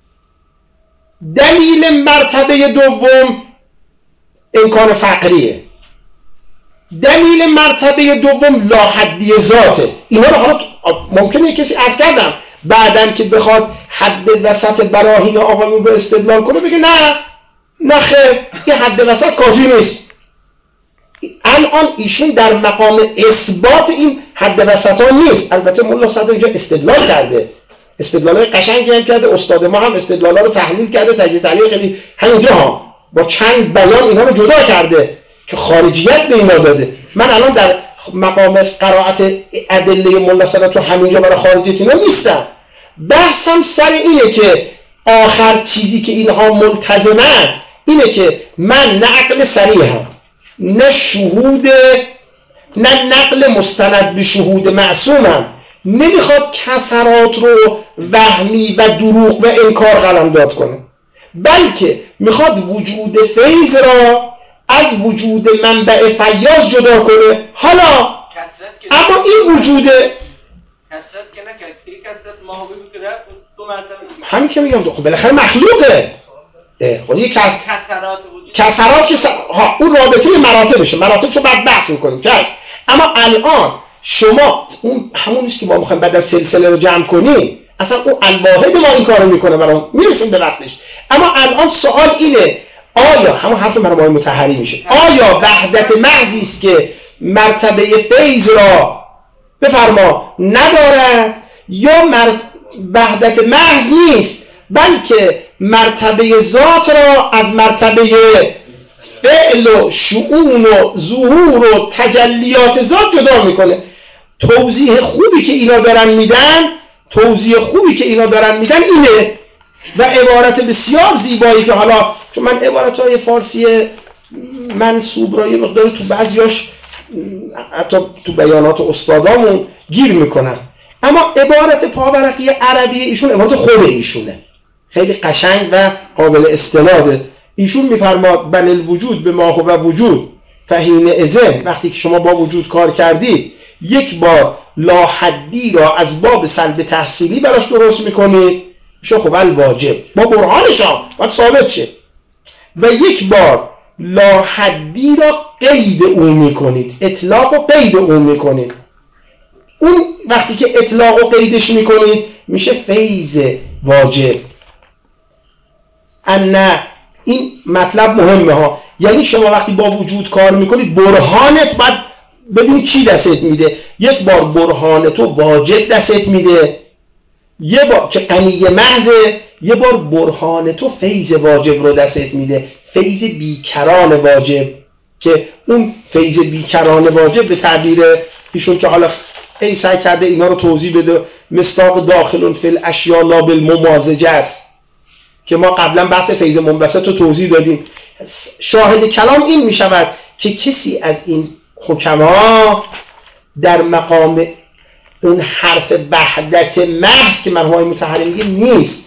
دلیل مرتبه دوم امکان فقریه، دلیل مرتبه دوم لاحدی ذاته. اینا رو حالا ممکنه کسی عرض کردم بعدن که بخواد حد وسط براهین آقایون رو استدلال کنه بگه نه نه خیر یه حد وسط کافی نیست. الان ایشون در مقام اثبات این حد وسط ها نیست. البته مولا صدر اینجا استدلال کرده، استدلال قشنگی هم کرده، استاد ما هم استدلال رو تحلیل کرده، تجزیه تحلیل خیلی همینجا ها با چند بیان اینا رو جدا کرده که خارجیت به اینا داده. من الان در مقام قرائت ادله مولا صدر تو همینجا برای خارجیت اینا نیستم. بحثم سر اینه که آخر چیزی که اینها ملتزمن اینه که من نه عقل صریحم، نه شهود، نه نقل مستند به شهود معصومم، نمیخواد کسرات رو وهمی و دروغ و انکار قلمداد کنه، بلکه میخواد وجود فیض را از وجود منبع فیاض جدا کنه. حالا اما این وجود همین که میگم خب بالاخره مخلوقه. خب یک کس کسرات که س... ها اون رابطه مراتبشه، مراتبشو بعد بحث میکنیم چش. اما الان شما اون همون نیست که ما میخوایم بعد از سلسله رو جمع کنیم، اصلا اون الواحد ما این کارو میکنه برام میرسیم به وقتش. اما الان سوال اینه آیا همون حرف مرحوم مطهری میشه، آیا وحدت محضی است که مرتبه فیض را بفرما ندارد یا مر... وحدت محض نیست بلکه مرتبه ذات را از مرتبه فعل و شؤون و ظهور و تجلیات ذات جدا میکنه. توضیح خوبی که اینا دارن میدن توضیح خوبی که اینا دارن میدن اینه و عبارت بسیار زیبایی که حالا چون من عبارتهای فارسی منسوب را یه مقداری تو بعضیاش حتی تو بیانات استادامون گیر میکنن، اما عبارت پاورقی عربی ایشون عبارت خود ایشونه، خیلی قشنگ و قابل استناده. ایشون میفرماد بل الوجود به ما هو وجود فحین اذن، وقتی که شما با وجود کار کردید یک بار لاحدی را از باب سلب تحصیلی براش درست میکنید میشه خب الواجب ما برهانشان باید ثابت شه، و یک بار لاحدی را قید اون میکنید، اطلاق و قید اون میکنید. اون وقتی که اطلاق و قیدش میکنید میشه فیض واجب. نه این مطلب مهمه ها، یعنی شما وقتی با وجود کار میکنید برهانت باید ببین چی دستت میده. یک بار برهان تو واجب دستت میده، یه بار که غنی محضه، یه بار برهان تو فیض واجب رو دستت میده، فیض بیکران واجب، که اون فیض بیکران واجب به تعبیر ایشون که حالا ای سعی کرده اینا رو توضیح بده مصداق داخلون فی الاشیاء لا بالممازجه است که ما قبلا بحث فیض منبسط رو توضیح دادیم. شاهد کلام این می شود که کسی از این حکما در مقام اون حرف وحدت محض که مرحوم مطهری میگه نیست.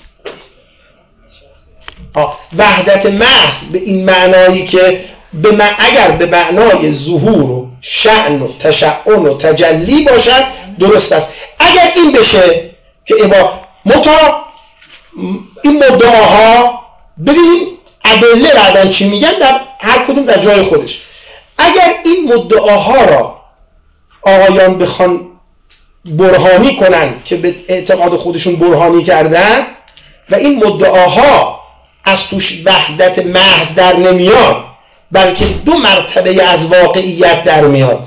وحدت محض به این معنایی که به من اگر به معنای ظهور و شأن و تشأن و تجلی باشد درست است. اگر این بشه که ابا متا این مدعاها ببینیم ادله بعدن چی میگن در هر کدوم در جای خودش. اگر این مدعاها را آقایان بخوان برهانی کنن که به اعتقاد خودشون برهانی کردن و این مدعاها از توش وحدت محض در نمیاد بلکه دو مرتبه از واقعیت در میاد،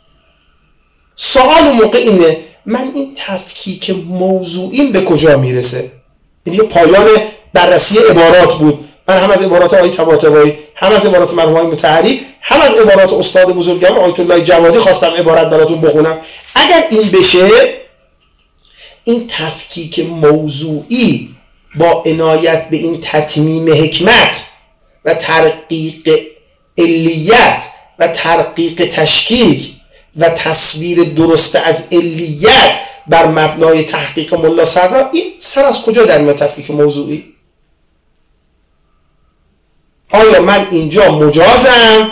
سوال موقع اینه من این تفکیک موضوعین به کجا میرسه؟ این پایان بررسی عبارات بود. من هم از عبارات آقای طباطبایی، هم از عبارات مرحوم مطهری، هم از عبارات استاد بزرگم آیت الله جوادی خواستم عبارت براتون بخونم. اگر این بشه این تفکیک موضوعی با عنایت به این تتمیم حکمت و ترقیق علیت و ترقیق تشکیک و تصویر درست از علیت بر مبنای تحقیق ملا صدر، این سر از کجا در میاد تفکیک موضوعی؟ آیا من اینجا مجازم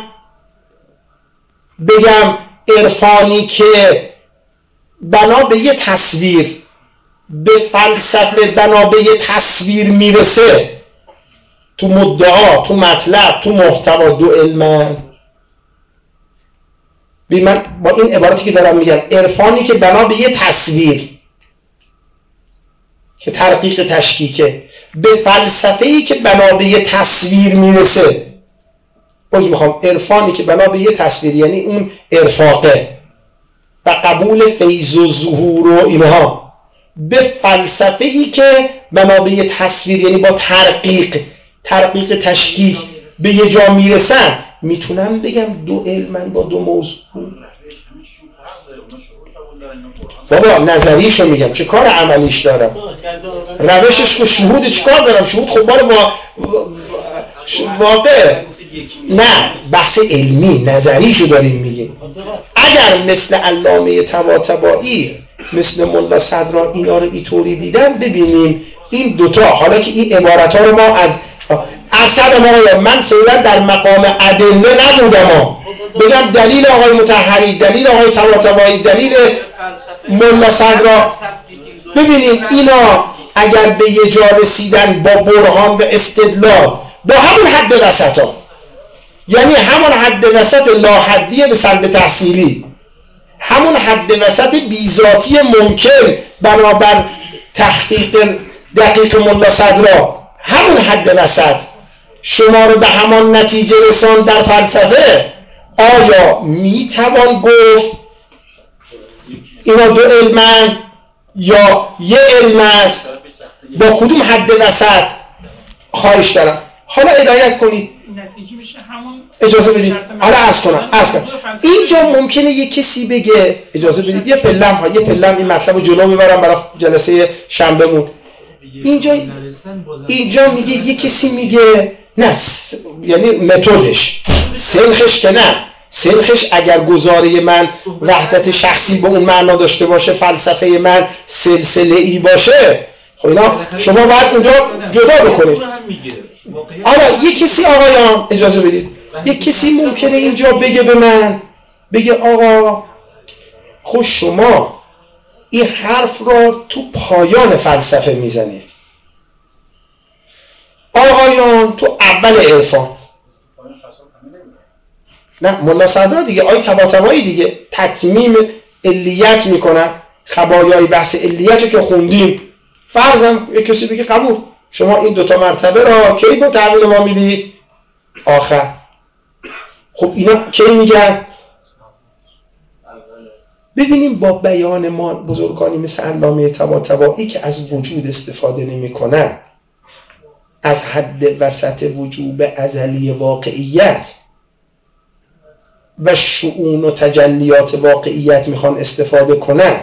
بگم عرفانی که بنا به یه تصویر، به فلسفه بنا به یه تصویر میرسه، تو مدعا، تو مطلب، تو محتوا دو علمن؟ بی من با این عبارتی که دارم میگم، عرفانی که بنا به یه تصویر که ترقیق تشکیکه، به فلسفه‌ای که بنا به یه تصویر میرسه، باز میخوام عرفانی که بنا به یه تصویر، یعنی اون ارفاقه و قبول فیض و ظهور و اینها، به فلسفه‌ای که بنا به یه تصویر، یعنی با ترقیق ترقیق تشکیک به یه جا میرسن، میتونم بگم دو علمن با دو موضوع. بابا نظریشو میگم، چه کار عملیش دارم؟ روشش که شهود چه کار دارم؟ شهود خب باره با واقع نه، بحث علمی نظریشو داریم میگیم. اگر مثل علامه طباطبایی، مثل ملا صدرا اینا رو اینطوری دیدن، ببینیم این دوتا، حالا که این عبارت ها رو ما از اصلا ما من فعلا در مقام ادله نبودم بگم دلیل آقای مطهری، دلیل آقای طباطبایی، دلیل ملا صدرا، ببینیم اینا اگر به یه جا رسیدن با برهان و استدلال، با همون حد وسط ها، یعنی همون حد وسط لاحدی به سلب تحصیلی، همون حد وسط بیذاتی ممکن بنابر تحقیق دقیق ملا صدرا، همون حد وسط شما رو به همان نتیجه رسان در فلسفه، آیا میتوان گفت اینا دو علمن یا یه علم است؟ با کدوم حد وسط؟ خواهش دارم حالا هدایت کنید. نتیجه میشه همون. اجازه بدید حالا عرض کنم عرض کنم اینجا ممکنه یه کسی بگه، اجازه بدید یه پلم ها یه پلم این مطلب رو جلو میبرم برای جلسه شنبهمون. اینجا اینجا میگه یه کسی میگه نه، یعنی متدش سلخش که نه، سلخش اگر گزاره من وحدت شخصی به اون معنا داشته باشه، فلسفه من سلسله ای باشه، خب اینا شما باید اونجا جدا بکنید. آره یه کسی آقایان اجازه بدید، یه کسی ممکنه اینجا بگه به من، بگه آقا خب شما این حرف را تو پایان فلسفه میزنید، آقایان تو اول عرفان. نه ملا صدرا دیگه، آی طباطبایی دیگه تتمیم علیت میکنن، خبایای بحث علیت که خوندیم. فرضم یک کسی بگه قبول، شما این دوتا مرتبه را کی با تحویل ما میدید؟ آخر. خب اینا کی میگن؟ ببینیم با بیان ما بزرگانی مثل علامه طباطبایی که از وجود استفاده نمی کنن، از حد وسط وجوب ازلی واقعیت و شؤون و تجلیات واقعیت میخوان استفاده کنن،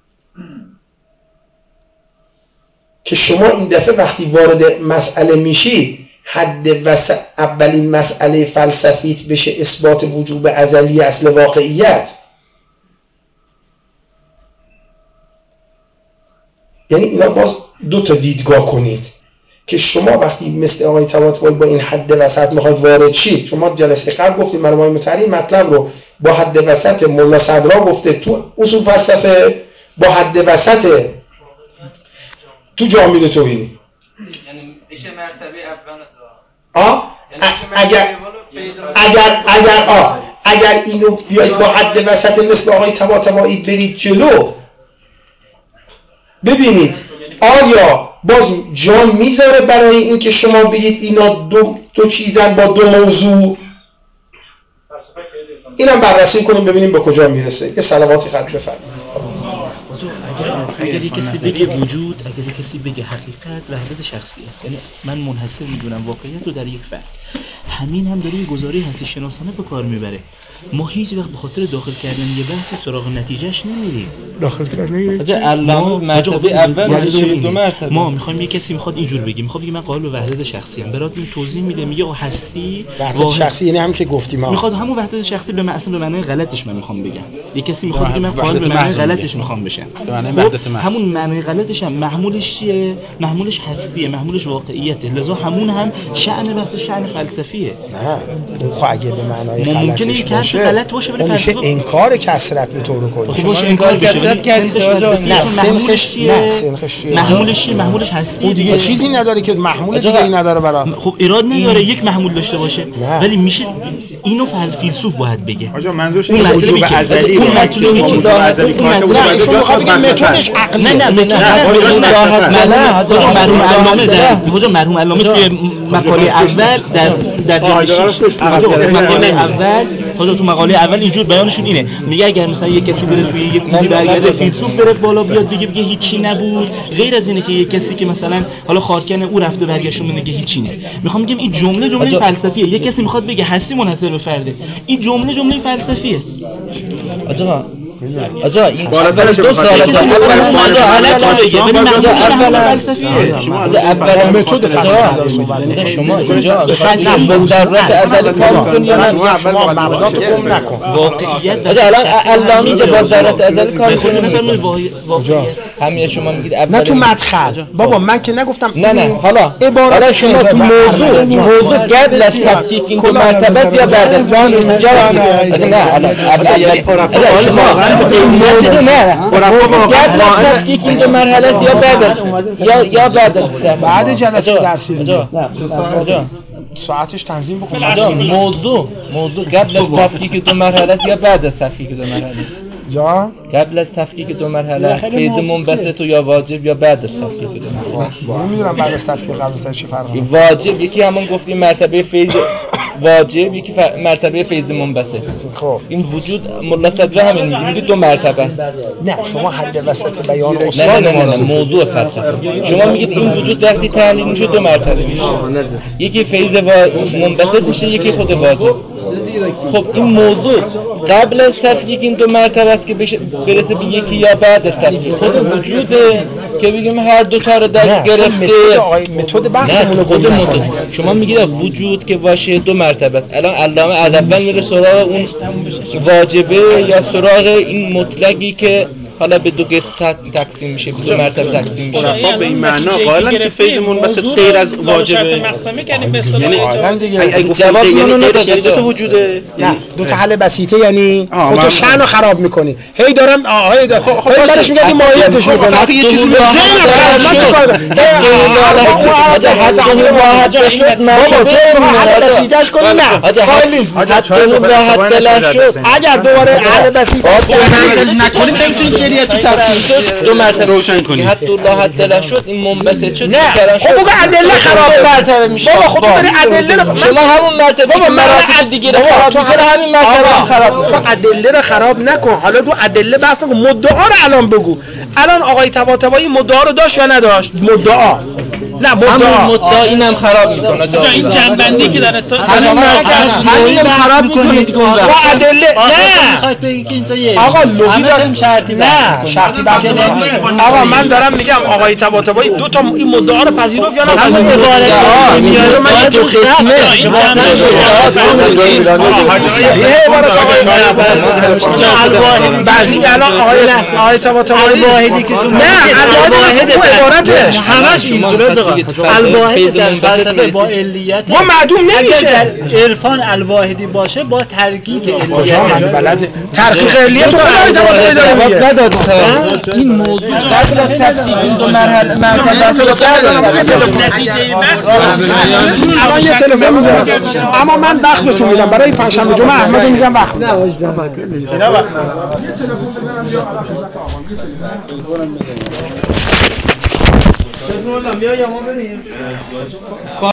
که شما این دفعه وقتی وارد مسئله میشی حد وسط اولین مسئله فلسفیت بشه اثبات وجوب ازلی اصل واقعیت. یعنی اینا باز دو تا دیدگاه کنید که شما وقتی مثل آقای طباطبایی با این حد وسط میخواید وارد شید. شما جلسه قبل گفتید مرحوم مطهری مطلب رو با حد وسط ملا صدرا گفته تو اصول فلسفه، با حد وسط تو جامعه توحیدی. یعنی میشه مرتبه اول آه اگر اگر اگر آه اگر اینو بیاید با حد وسط مثل آقای طباطبایی برید جلو، ببینید آیا باز جا میذاره برای این که شما بگید اینا دو دو چیزن با دو موضوع؟ اینم بررسی کنیم ببینیم به کجا میرسه. یه صلواتی خط بفرمایید. اگر یک کسی بگه وجود، اگر یک کسی بگه حقیقت، وحدت شخصی است، یعنی من منحصر میدونم واقعیت رو در یک فرد. همین هم داره یه گزاره هستی شناسانه به کار میبره. ما هیچ وقت به خاطر داخل کردن یه بحث سراغ نتیجهش نمیریم. داخل کردن یه علامه مرتبه اول دو مرتبه ما میخوایم یه کسی میخواد اینجور بگه، میخواد بگه من قائل به وحدت شخصی ام، برات این توضیح میده، میگه او هستی وحدت شخصی یعنی هم که گفتیم ما میخواد همون وحدت شخصی به معنی به معنی غلطش من میخوام بگم. یه کسی میخواد بگه من قائل به معنی غلطش میخوام بشم. به معنای وحدت محض. همون معنی غلطش هم محمولش چیه؟ محمولش هستیه، محمولش واقعیته، لذا همون هم شأن بحث شأن فلسفیه. نه اون خب اگه به معنای غلطش ممکنه این کس غلط باشه ولی میشه انکار کسرت به طور کلی. خب باشه انکار بشه ولی کردید نه محمولش چیه؟ محمولش چیه؟ محمولش هستی. اون دیگه چیزی نداره که محمول دیگه ای نداره برا. خب ایراد نداره یک محمول داشته باشه ولی میشه اینو فیلسوف باید بگه. آجا منظورش اینه وجوب ازلی اون مطلوبی که وجوب ازلی کار نه شما خواهید متدش عقلی نه نه نه نه حاضر مرحوم علامه در حضور مرحوم علامه توی مقاله اول در در مقاله اول حاضر تو مقاله اول اینجور بیانشون اینه، میگه اگر مثلا یک کسی بره توی یک کوهی برگرده فیلسوف بره بالا بیاد دیگه بگه هیچی نبود، غیر از اینه که یک کسی که مثلا حالا خارکن او رفته برگشت میگه هیچی نیست. میخوام بگم این جمله جمله فلسفیه. یک کسی میخواد بگه هستی منحصر به فرده، این جمله جمله فلسفیه. آجا آجا این بالاترش دو سال آجا آجا حالت بگه ولی مقصود اولا فلسفیه. شما اول متد فلسفی شما اینجا به ضرورت ازلی کار می‌کنی یا نه؟ شما مبنات گم نکن. واقعیت آجا الان علامی که با ضرورت ازلی کار می‌کنه می‌کنه واقعیت همین شما میگید اول نه تو مدخل بابا من که نگفتم نه نه حالا عبارت حالا شما تو موضوع موضوع قبل از تفکیک این دو مرتبه یا بعد از جان اینجا نه الان اول شما موضوع نه قبل از تفکیک این دو مرحله یا بعد از یا یا بعد از بعد جلسه درسی آجا ساعتش تنظیم بکن. آجا موضوع موضوع قبل از تفکیک دو مرحله یا بعد از تفکیک دو مرحله جا قبل از تفکیک دو مرحله فیض منبسط یا واجب یا بعد از تفکیک دو مرحله؟ نمیدونم بعد از تفکیک قبل از چه فرقی. واجب یکی همون گفتیم مرتبه فیض واجب، یکی ف... مرتبه فیض منبسط. خب این وجود ملا صدر همین میگه دو مرتبه است. نه شما حد وسط بیان نه اصول نه نه, نه, نه موضوع فلسفی شما میگید این وجود وقتی تحلیل میشه دو مرتبه میشه، یکی فیض و منبسط میشه یکی خود واجب. خب این موضوع قبل از تفکیک این دو مرتبه است که بشه برسه به یکی یا بعد از تفکیک خود وجوده که بگیم هر دو تا رو در گرفته. متد بحثمون رو خود متد شما میگید وجود که باشه دو مرتبه است. الان علامه از اول میره سراغ اون واجبه یا سراغ این مطلقی که حالا به دو قسم تقسیم میشه، به دو مرتبه تقسیم میشه. ما به این معنا قائلن که فیض منبسط غیر از واجبه، یعنی اگه جواب منو نداد تو وجوده. نه دو تا حل بسیطه یعنی خود تو شأن رو خراب میکنی. هی دارم آهای دارم خب برش میگه ماهیتش میکنه. یه چیزی آجا حد راحت شد بابا تو حل بسیطه‌اش کنی نه آجا حد راحت دل شد. اگر دوباره حل بسیطه‌اش نکنیم نمیتونید گریه تو تفسیر دو مرتبه روشن کنی. حد راحت دل شد این منبسط شد. نه خب بگو ادله خراب مرتبه میشه. بابا خب بری ادله رو شما همون مرتبه که مراتب دیگه رو خراب میکنه همین مرتبه خراب میکنه. ادله رو خراب نکن. حالا تو ادله بحث کن، مدعا رو الان بگو. الان آقای طباطبایی مدعا رو داشت یا نداشت؟ مدعا نه مدعا مدعا اینم خراب میکنه. جا این جنبندی که در استاد همینم خراب میکنه دیگه. با ادله نه میخواید بگید که اینجا آقا لوگی شرطی نه شرطی بحث نمیشه. آقا من دارم میگم آقای طباطبایی دو تا این مدعا رو پذیرفت یا نه؟ همون عبارت میاره من تو قسمه بعضی الان آقای آقای طباطبایی واحدی که شما نه واحد عبارتش همش اینجوره الواحد در فلسفه با علیت ما معدوم نمیشه. عرفان الواحدی باشه با ترکیب کجا من بلد ترکیب علیت تو آقای طباطبایی داره نداد این موضوع قبل از تفصیل این دو مرحله مرتبه رو الان یه تلفن میزنم اما من وقت بهتون میدم برای پنجشنبه جمعه احمدو میگم وقت نه اینا وقت